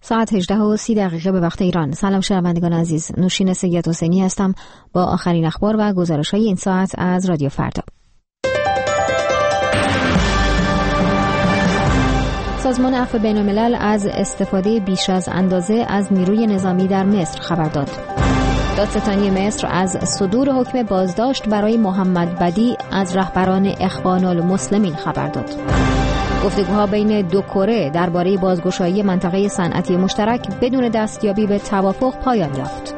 ساعت 18:30 به وقت ایران. سلام شنوندگان عزیز، نوشین سید حسینی هستم با آخرین اخبار و گزارش‌های این ساعت از رادیو فردا. سازمان عفو بین‌الملل از استفاده بیش از اندازه از نیروی نظامی در مصر خبر داد. دادستانی مصر از صدور حکم بازداشت برای محمد بدی از رهبران اخوان المسلمین خبر داد. گفتگوها بین دو کره درباره بازگشایی منطقه صنعتی مشترک بدون دستیابی به توافق پایان یافت.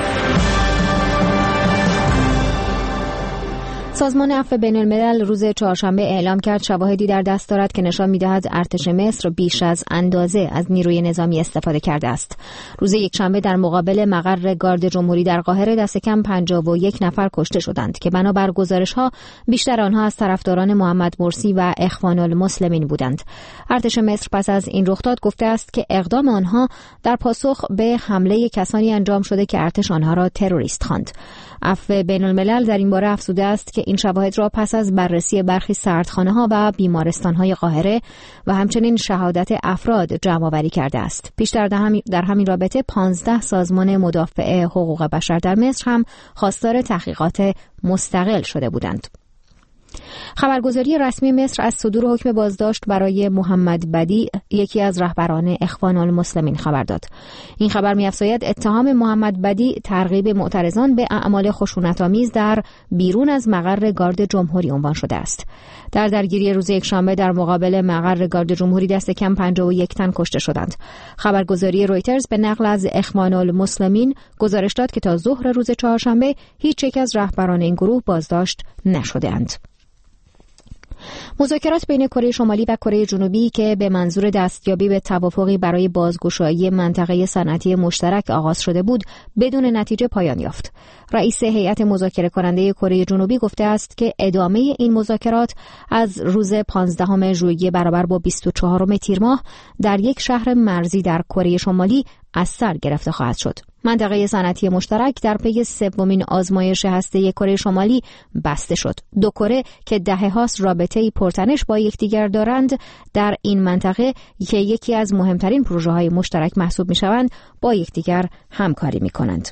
سازمان عفو بین‌الملل روز چهارشنبه اعلام کرد شواهدی در دست دارد که نشان می‌دهد ارتش مصر بیش از اندازه از نیروی نظامی استفاده کرده است. روز یکشنبه در مقابل مقر گارد جمهوری در قاهره دست کم 51 نفر کشته شدند که بنابر گزارش‌ها بیشتر آنها از طرفداران محمد مرسی و اخوان المسلمین بودند. ارتش مصر پس از این رخداد گفته است که اقدام آنها در پاسخ به حمله کسانی انجام شده که ارتش آنها را تروریست خواند. عفو بین‌الملل در این باره افزوده است که این شواهد را پس از بررسی برخی سردخانه‌ها و بیمارستان‌های قاهره و همچنین شهادت افراد جمع‌آوری کرده است. پیشتر در همین رابطه 15 سازمان مدافع حقوق بشر در مصر هم خواستار تحقیقات مستقل شده بودند. خبرگزاری رسمی مصر از صدور حکم بازداشت برای محمد بدی، یکی از رهبران اخوان المسلمین، خبر داد. این خبر می‌افزاید اتهام محمد بدی ترغیب معترضان به اعمال خشونت‌آمیز در بیرون از مقر گارد جمهوری عنوان شده است. در درگیری روز یکشنبه در مقابل مقر گارد جمهوری دست کم 51 تن کشته شدند. خبرگزاری رویترز به نقل از اخوان المسلمین گزارش داد که تا ظهر روز چهارشنبه هیچ یک از رهبران این گروه بازداشت نشده‌اند. مذاکرات بین کره شمالی و کره جنوبی که به منظور دستیابی به توافقی برای بازگشایی منطقه صنعتی مشترک آغاز شده بود بدون نتیجه پایان یافت. رئیس هیئت مذاکره کننده کره جنوبی گفته است که ادامه این مذاکرات از روز 15 ژوئیه برابر با 24 تیر ماه در یک شهر مرزی در کره شمالی از سر گرفته خواهد شد. منطقه صنعتی مشترک در پی سومین آزمایش هسته‌ای کره شمالی بسته شد. دو کره که دهه‌هاست رابطه‌ای پرتنش با یکدیگر دارند در این منطقه که یکی از مهمترین پروژه‌های مشترک محسوب می‌شوند با یکدیگر همکاری می‌کنند.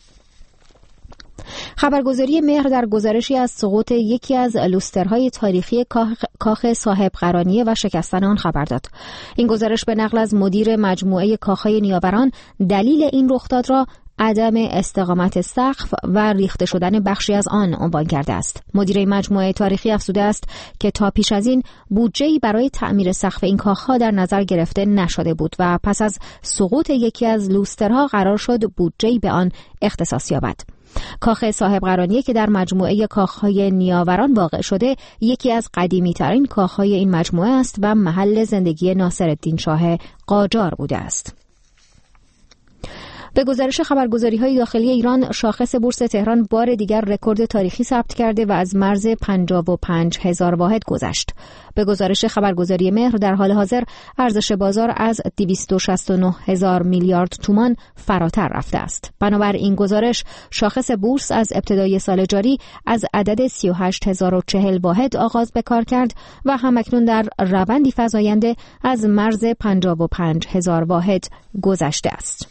خبرگزاری مهر در گزارشی از سقوط یکی از لوسترهای تاریخی کاخ صاحب قرانیه و شکستن آن خبر داد. این گزارش به نقل از مدیر مجموعه کاخهای نیاوران دلیل این رخداد را عدم استقامت سقف و ریخته شدن بخشی از آن عنوان کرده است. مدیر مجموعه تاریخی افزوده است که تا پیش از این بودجه‌ای برای تعمیر سقف این کاخها در نظر گرفته نشده بود و پس از سقوط یکی از لوسترها قرار شد بودجه‌ای به آن اختصاص یابد. کاخ صاحب قرانیه که در مجموعه کاخهای نیاوران واقع شده یکی از قدیمی‌ترین کاخهای این مجموعه است و محل زندگی ناصرالدین شاه قاجار بوده است. به گزارش خبرگزاری‌های داخلی ایران، شاخص بورس تهران بار دیگر رکورد تاریخی ثبت کرده و از مرز 55,000 واحد گذشت. به گزارش خبرگزاری مهر در حال حاضر ارزش بازار از 269,000 میلیارد تومان فراتر رفته است. بنابر این گزارش شاخص بورس از ابتدای سال جاری از عدد 38,040 واحد آغاز به کار کرد و همکنون در روندی فزاینده از مرز 55,000 واحد گذشته است.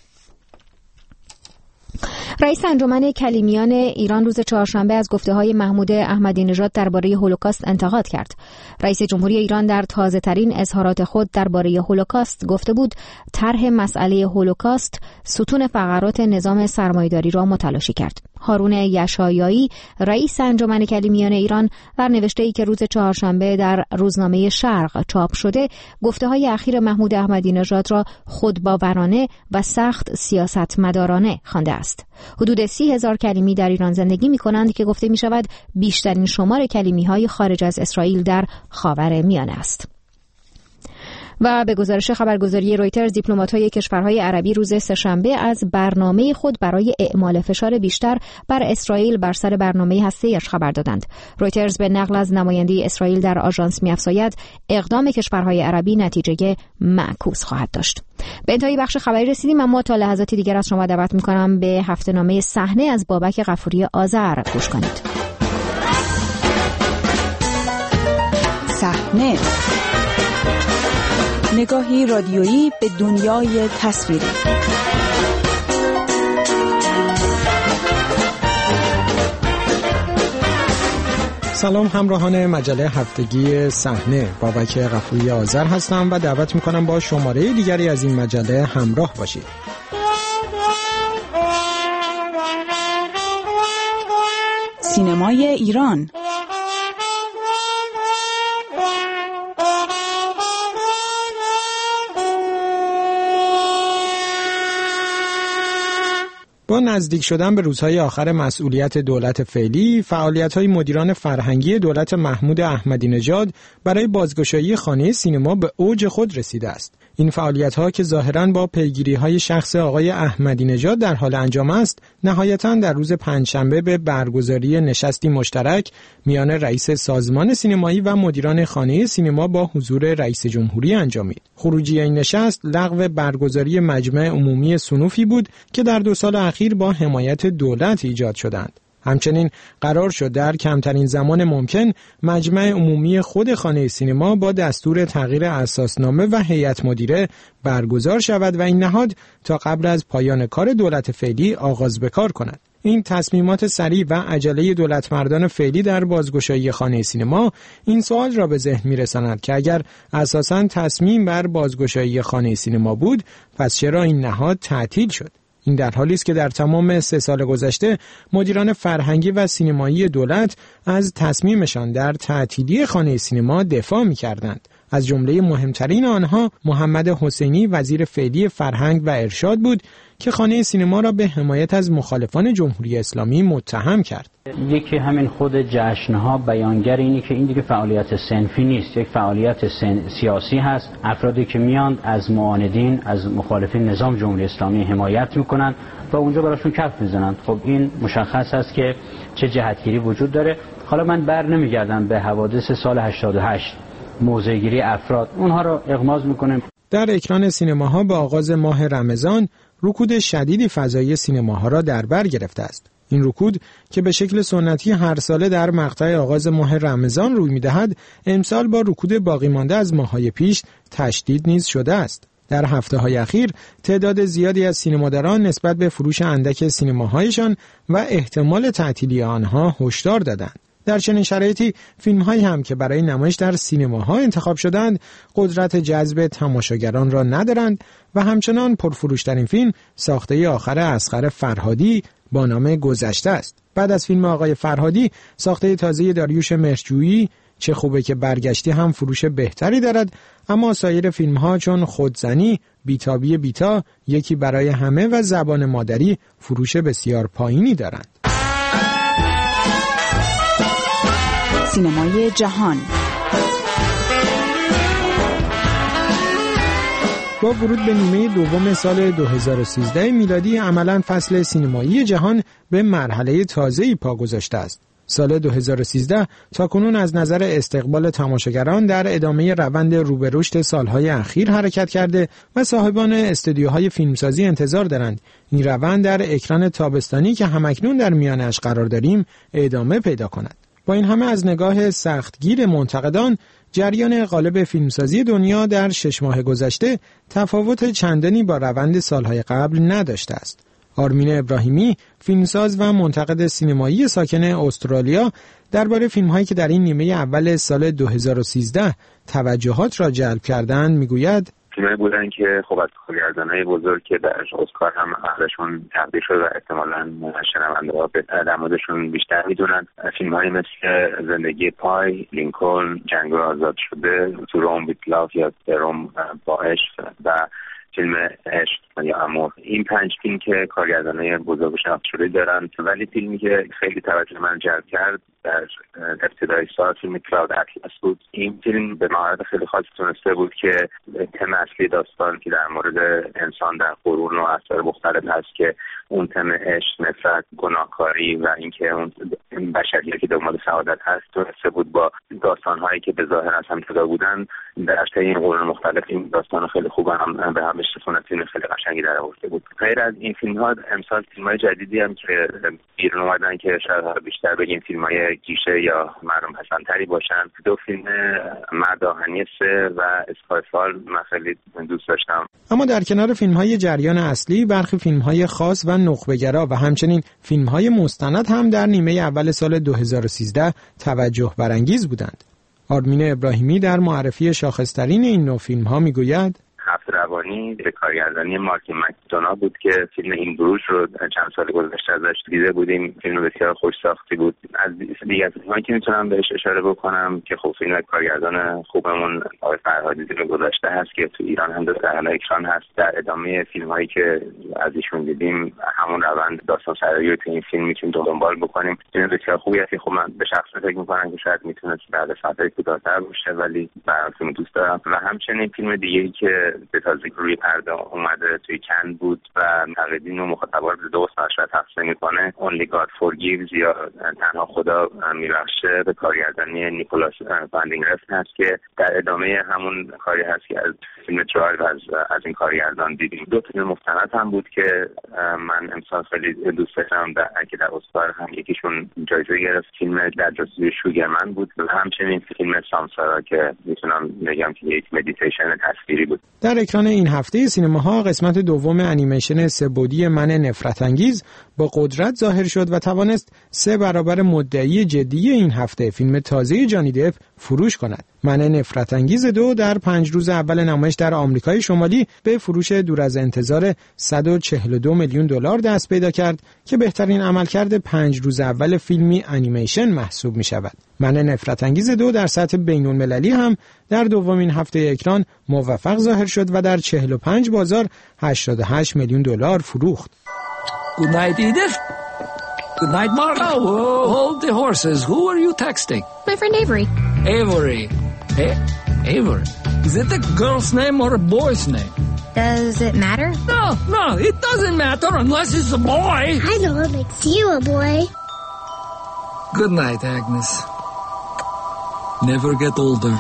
رئیس انجمن کلیمیان ایران روز چهارشنبه از گفته‌های محمود احمدی نژاد درباره هولوکاست انتقاد کرد. رئیس جمهوری ایران در تازه‌ترین اظهارات خود درباره هولوکاست گفته بود طرح مسئله هولوکاست ستون فقرات نظام سرمایه‌داری را متلاشی کرد. هارون یشایایی رئیس انجمن کلیمیان ایران در نوشته‌ای که روز چهارشنبه در روزنامه شرق چاپ شده گفته‌های اخیر محمود احمدی نژاد را خودباورانه و سخت سیاستمدارانه خوانده است. حدود 30,000 کلیمی در ایران زندگی می‌کنند که گفته می‌شود بیشترین شمار کلیمی‌های خارج از اسرائیل در خاورمیانه است. و به گزارش خبرگزاری رویترز دیپلمات‌های کشورهای عربی روز سه‌شنبه از برنامه خود برای اعمال فشار بیشتر بر اسرائیل بر سر برنامه هسته‌ایش خبر دادند. رویترز به نقل از نماینده اسرائیل در آژانس می‌افزاید اقدام کشورهای عربی نتیجه معکوس خواهد داشت. به انتهای بخش خبری رسیدیم، اما تا لحظاتی دیگر از شما دعوت می‌کنم به هفته‌نامه صحنه از بابک غفوری آذر گوش کنید. صحنه نگاهی رادیویی به دنیای تصویری. سلام همراهان مجله هفتگی صحنه، بابک غفوری آذر هستم و دعوت میکنم با شماره دیگری از این مجله همراه باشید. سینمای ایران. با نزدیک شدن به روزهای آخر مسئولیت دولت فعلی، فعالیت‌های مدیران فرهنگی دولت محمود احمدی نژاد برای بازگشایی خانه سینما به اوج خود رسیده است. این فعالیت‌ها که ظاهراً با پیگیری‌های شخص آقای احمدی نژاد در حال انجام است، نهایتاً در روز پنجشنبه به برگزاری نشستی مشترک میان رئیس سازمان سینمایی و مدیران خانه سینما با حضور رئیس جمهوری انجامید. خروجی این نشست لغو برگزاری مجمع عمومی صنوفی بود که در 2 سال اخیر با حمایت دولت ایجاد شدند. همچنین قرار شد در کمترین زمان ممکن مجمع عمومی خود خانه سینما با دستور تغییر اساسنامه و هیئت مدیره برگزار شود و این نهاد تا قبل از پایان کار دولت فعلی آغاز به کار کند. این تصمیمات سریع و عجله دولت مردان فعلی در بازگشایی خانه سینما این سوال را به ذهن می‌رساند که اگر اساساً تصمیم بر بازگشایی خانه سینما بود، پس چرا این نهاد تعطیل شد؟ این در حالی است که در تمام 3 سال گذشته مدیران فرهنگی و سینمایی دولت از تصمیمشان در تعطیلی خانه سینما دفاع می‌کردند. از جمله مهمترین آنها محمد حسینی وزیر فعلی فرهنگ و ارشاد بود که خانه سینما را به حمایت از مخالفان جمهوری اسلامی متهم کرد. یکی همین خود جشن‌ها بیانگر اینه که این دیگه فعالیت صنفی نیست، یک فعالیت سیاسی هست. افرادی که میان از معاندین، از مخالفین نظام جمهوری اسلامی حمایت میکنن و اونجا براشون کف میزنن. خب این مشخص است که چه جهتگیری وجود داره. حالا من بر نمیگردم به حوادث سال 88، موضع‌گیری افراد، اونها رو اغماض میکنه. در اکران سینماها با آغاز ماه رمضان رکود شدیدی فضایی سینماها را در بر گرفته است. این رکود که به شکل سنتی هر ساله در مقطع آغاز ماه رمضان روی می‌دهد، امسال با رکود باقی مانده از ماه‌های پیش تشدید نیز شده است. در هفته‌های اخیر تعداد زیادی از سینماداران نسبت به فروش اندک سینماهایشان و احتمال تعطیلی آنها هشدار دادند. در چنین شرایطی فیلم‌هایی هم که برای نمایش در سینماها انتخاب شدند قدرت جذب تماشاگران را ندارند و همچنان پرفروش‌ترین فیلم ساخته آخر اصغر فرهادی با نام گذشته است. بعد از فیلم آقای فرهادی ساخته تازه داریوش مهرجویی چه خوبه که برگشتی هم فروش بهتری دارد، اما سایر فیلم‌ها چون خودزنی، بیتابی بیتا، یکی برای همه و زبان مادری فروش بسیار پایینی دارند. سینمای جهان. با ورود به نیمه دوم سال 2013 میلادی عملاً فصل سینمایی جهان به مرحله تازه‌ای پا گذاشته است. سال 2013 تاکنون از نظر استقبال تماشاگران در ادامه روند رو به رشد سالهای اخیر حرکت کرده و صاحبان استودیوهای فیلمسازی انتظار دارند این روند در اکران تابستانی که همکنون در میانش قرار داریم ادامه پیدا کند. با این همه از نگاه سختگیر منتقدان جریان غالب فیلمسازی دنیا در 6 ماه گذشته تفاوت چندانی با روند سالهای قبل نداشته است. آرمین ابراهیمی، فیلمساز و منتقد سینمایی ساکن استرالیا، درباره فیلم‌هایی که در این نیمه اول سال 2013 توجهات را جلب کردند میگوید: فیلمایی بودن که خب از کارگردانای بزرگ که در اسکار هم ازشون تقدیر شد و احتمالاً شنونده‌ها در موردشون بیشتر میدونن. فیلم‌هایی مثل زندگی پای، لینکلن، جنگ آزاد شده، تو روم ویت لاو یا روم با عشق و فیلم عشق یا امور. این 5 فیلم که کارگردانای بزرگ شناخته دارن، ولی فیلمی که خیلی توجه من جلب کرد در ابتدای سال فیلم کلاود اطلس بود. این فیلم به مهارت خیلی خاصی تونسته بود که تم اصلی داستان که در مورد انسان در قرون و عصر مختلف هست که اون تم عشق، نفرت، گناهکاری و اینکه اون بشریت که دنبال سعادت هست تونسته بود با داستان‌هایی که به ظاهر از هم جدا بودن در طی این قرون مختلف این داستان خیلی خوب هم به هم بشکافند. فیلم خیلی قشنگی در آورده بود. غیر از این فیلم‌ها امسال فیلم‌های جدیدی هم که بیرون اومدن که شاید بیشتر بگیم فیلم‌های گیشه یا مردم پسندتری باشن. 2 فیلم مرد آهنی 3 و اسکایفال من خیلی دوست داشتم. اما در کنار فیلم‌های جریان اصلی، برخی فیلم‌های خاص و نخبه‌گرا و همچنین فیلم‌های مستند هم در نیمه اول سال 2013 توجه برانگیز بودند. آرمین ابراهیمی در معرفی شاخص‌ترین این نوع فیلم‌ها می‌گوید: هفت روانی به کارگردانی مارتین مکدونا بود که فیلم این بروژ رو چند سال گذشته ازش دیده بودیم. فیلم بسیار خوش ساختی بود. از دیگر فیلمایی که میتونم بهش اشاره بکنم که خب فیلم کارگردان خوبمون آقای فرهادی رو گذاشته هست که تو ایران هم در اکران هست. در ادامه فیلمایی که از ایشون دیدیم همون روند داستان سرایی رو تو این فیلم میتونیم دنبال بکنیم. فیلم بسیار خوبی است. خب من به شخصه فکر می‌کنم که شاید میتونه بعد فتره کوتاه‌تر باشه ولی برام فیلم دوست دارم. و همچنین فیلم دیگه‌ای که به تازگی روی پرده اومده توی کن بود و نقیدین و مخاطبا رو به درست مشهد تقسیم میکنه، Only God Forgives یا تنها خدا میبخشه، به کارگردانی نیکولاس واندینگ رفت هست که در ادامه همون کاری هست که از فیلم درایو از این کارگردان دیدیم. 2 فیلم مستند هم بود که من امسال خیلی دوست داشتم که در اسکار هم یکیشون جایزه گرفت. فیلم در جاسوسی شوگرمن بود و همچنین فیلم سامسارا که میتونم بگم که یک مدیتیشن تصویری بود. در اکران این هفته سینماها قسمت دوم انیمیشن 3 بعدی من نفرت انگیز با قدرت ظاهر شد و توانست 3 برابر مدعی جدی این هفته فیلم تازه جانی دپ فروش کند. من نفرت انگیز 2 در 5 روز اول نمایش در آمریکای شمالی به فروش دور از انتظار 142 میلیون دلار دست پیدا کرد که بهترین عملکرد 5 روز اول فیلمی انیمیشن محسوب می شود. من نفرت انگیز 2 در سطح بین‌المللی هم در دومین هفته اکران موفق ظاهر شد و در 45 بازار 88 میلیون دلار فروخت. Good night, Edith. Good night, Margo. Whoa, hold the horses. Who are you texting? My friend Avery. Avery. Avery. Is it a girl's name or a boy's name? Does it matter? No, it doesn't matter unless it's a boy. I know what makes you a boy. Good night, Agnes. Never get older.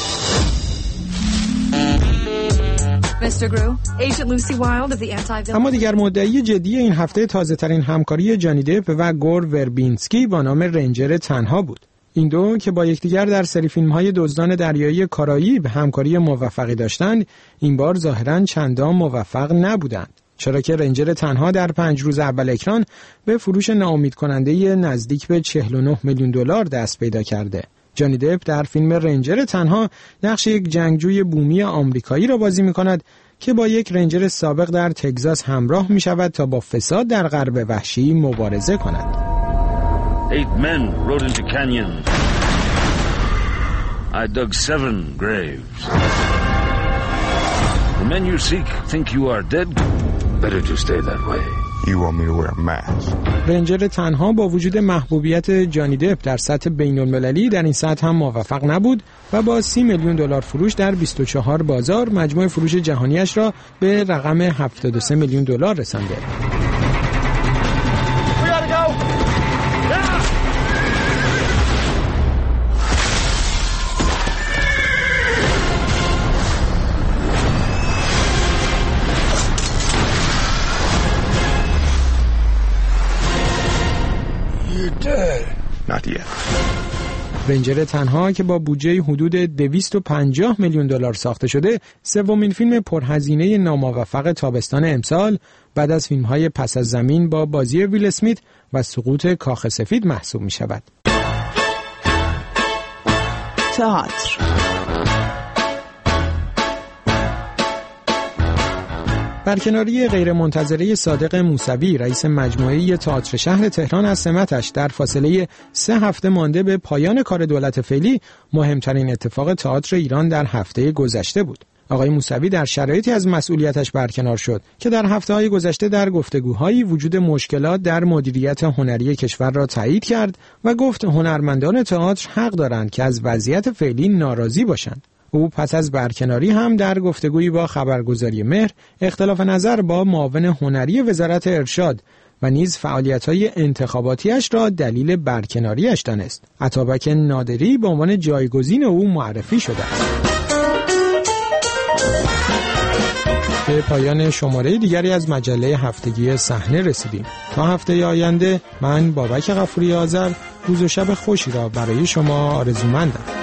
Mr. Grew, Agent Lucy Wilde of the Anti-Villain. اما دیگر مدعی جدی این هفته تازه ترین همکاری جانی دپ و گور وربینسکی با نام رنجر تنها بود. این دو که با یکدیگر در سری فیلم‌های دزدان دریایی کارائیب همکاری موفقی داشتند، این بار ظاهراً چندان موفق نبودند. چرا که رنجر تنها در 5 روز اول اکران به فروش ناامید کننده نزدیک به 49 میلیون دلار دست پیدا کرده. جانی دپ در فیلم رنجر تنها نقش یک جنگجوی بومی آمریکایی را بازی می‌کند که با یک رنجر سابق در تگزاس همراه می‌شود تا با فساد در غرب وحشی مبارزه کند. 8 men rode into canyon. I dug 7 graves. The men you seek think you are dead. Better to stay that way. You want me to wear a mask? رنجر تنها با وجود محبوبیت جانی دپ در سطح بین‌المللی در این سطح هم موفق نبود و با 30 میلیون دلار فروش در 24 بازار مجموع فروش جهانیش را به رقم 73 میلیون دلار رسانده. Not yet. رنجر تنها که با بودجه حدود 250 میلیون دلار ساخته شده، سومین فیلم پرهزینه ناموفق تابستان امسال بعد از فیلم‌های پس از زمین با بازی ویل اسمیت و سقوط کاخ سفید محسوب می‌شود. تئاتر. برکناری غیرمنتظره صادق موسوی رئیس مجموعه تئاتر شهر تهران از سمتش در فاصله 3 هفته مانده به پایان کار دولت فعلی مهمترین اتفاق تئاتر ایران در هفته گذشته بود. آقای موسوی در شرایطی از مسئولیتش برکنار شد که در هفته‌های گذشته در گفتگوهایی وجود مشکلات در مدیریت هنری کشور را تایید کرد و گفت هنرمندان تئاتر حق دارند که از وضعیت فعلی ناراضی باشند. او پس از برکناری هم در گفتگویی با خبرگزاری مهر اختلاف نظر با معاون هنری وزارت ارشاد و نیز فعالیت‌های انتخاباتیش را دلیل برکناریش دانست. اتابک نادری به عنوان جایگزین او معرفی شده است. به پایان شماره دیگری از مجله هفتگی صحنه رسیدیم. تا هفته آینده من بابک غفوری آذر روز و شب خوشی را برای شما آرزومندم.